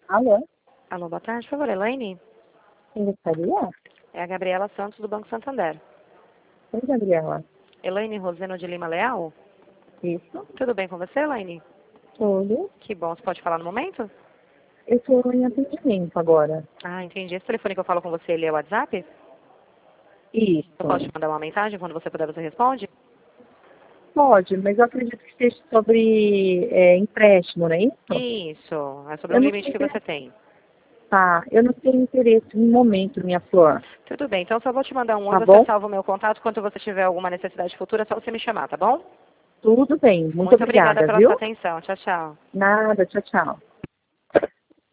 Alô? Alô, boa tarde, por favor, Elaine? Quem gostaria? É a Gabriela Santos, do Banco Santander. Oi, Gabriela. Elaine Roseno de Lima Leal? Isso? Tudo bem com você, Elaine? Tudo. Que bom, você pode falar no momento? Eu estou em atendimento agora. Ah, entendi. Esse telefone que eu falo com você, ele é o WhatsApp? Eu posso te Isso. mandar uma mensagem, quando você puder, você responde? Pode, mas eu acredito que seja sobre empréstimo, não é isso? Isso, é sobre um Eu não limite tenho que você interesse. tem. Tá, eu não tenho interesse no momento, minha flor. Tudo bem, então só vou te mandar um oi, Tá você bom? salva o meu contato. Quando você tiver alguma necessidade futura, é só você me chamar, tá bom? Tudo bem. Muito Muito obrigada obrigada, pela sua viu? atenção. Tchau, tchau. Nada, tchau, tchau.